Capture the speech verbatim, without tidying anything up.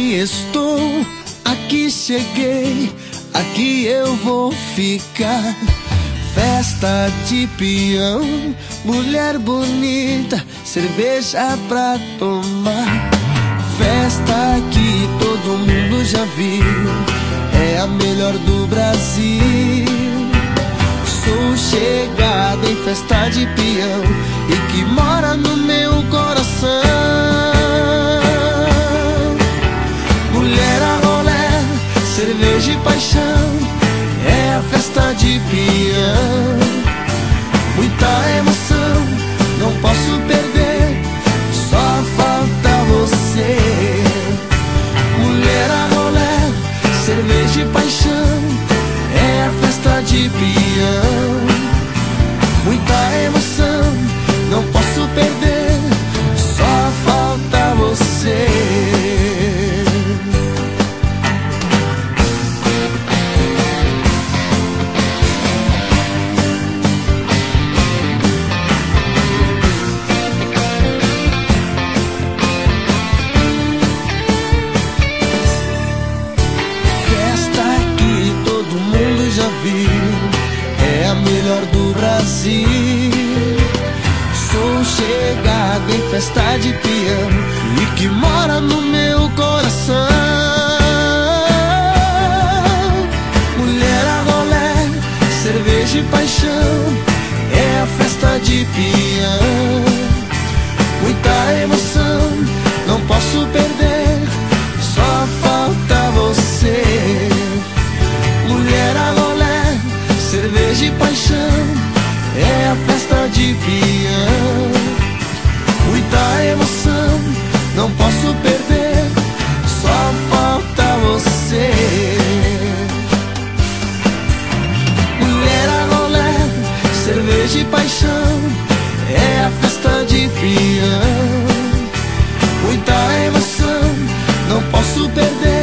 Aqui estou, aqui cheguei, aqui eu vou ficar. Festa de peão, mulher bonita, cerveja pra tomar. Festa que todo mundo já viu, é a melhor do Brasil. Sou chegada em festa de peão e que mora no meu coração. Mulher a rolé, cerveja e paixão, é a festa de peão. Muita emoção, não posso perder, só falta você. Mulher a rolé, cerveja e paixão, é a festa de peão. Muita emoção, não posso perder, só falta você. É a melhor do Brasil. Sou chegado em festa de peão e que mora no meu coração. Mulher a rolé, cerveja e paixão, é a festa de peão. Muita emoção, não posso perder, só falta você. Mulher a rolé, cerveja e paixão, é a festa de peão. Muita emoção, não posso perder, só falta você. Mulher a rolé, cerveja e paixão, é a festa de peão. Muita emoção, não posso perder,